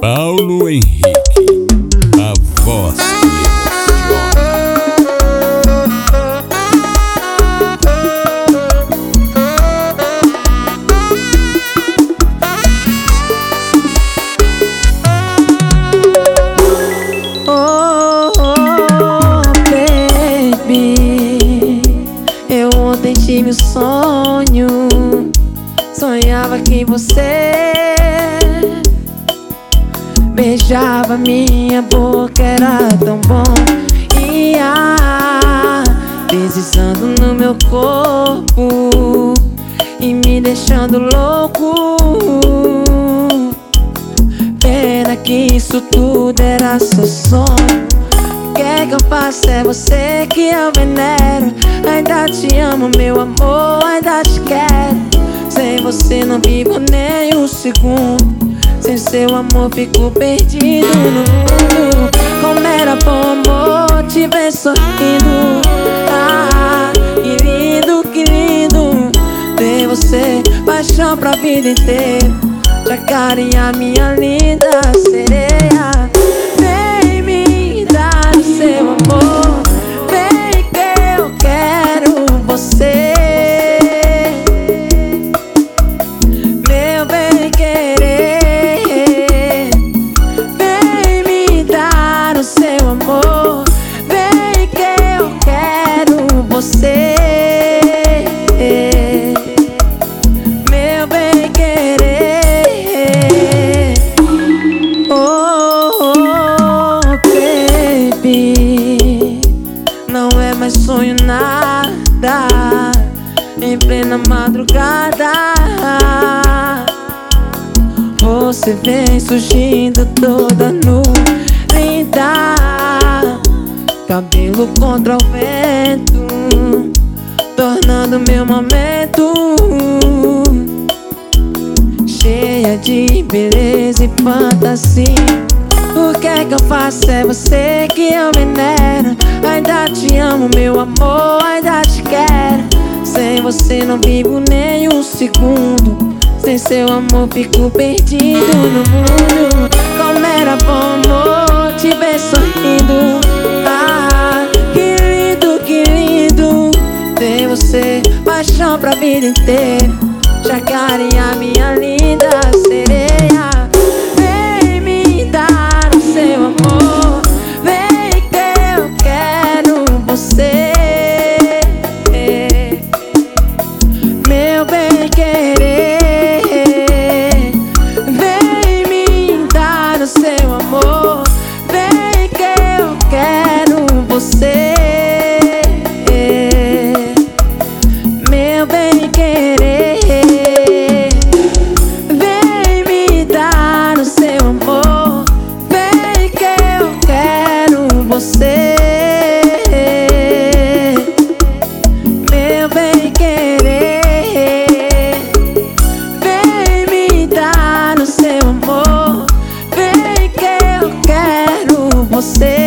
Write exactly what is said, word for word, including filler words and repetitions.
Paulo Henrique, a voz que emociona. Oh, oh, baby, eu ontem tive um sonho. Sonhava que você beijava minha boca, era tão bom. Ia deslizando no meu corpo e me deixando louco. Pena que isso tudo era só sonho. O que é que eu faço? É você que eu venero. Ainda te amo, meu amor, ainda te quero. Sem você não vivo nem um segundo. Sem seu amor fico perdido no mundo. Como era bom, amor, te ver sorrindo. Ah, que lindo, que lindo ter você, paixão pra vida inteira. Te acarinhar, minha linda sereia. Vem me dar o seu amor, vem que eu quero você. Você, meu bem querer. Oh, oh, baby, não é mais sonho nada. Em plena madrugada você vem surgindo toda nua, linda, cabelo contra o vento, tornando meu momento cheia de beleza e fantasia. O que é que eu faço? É você que eu venero. Ainda te amo, meu amor, ainda te quero. Sem você não vivo nem um segundo. Sem seu amor fico perdido no mundo. Como era bom, amor, te ver sorrindo. Ah, que lindo, que lindo ter você, paixão pra vida inteira. Te acarinhar, minha linda sereia. Vem me dar o seu amor, vem que eu quero você. Meu bem querer, vem me dar o seu amor, vem que eu quero você. Meu bem querer, vem me dar o seu amor, vem que eu quero você. Meu bem querer, vem me dar o seu amor, vem que eu quero você.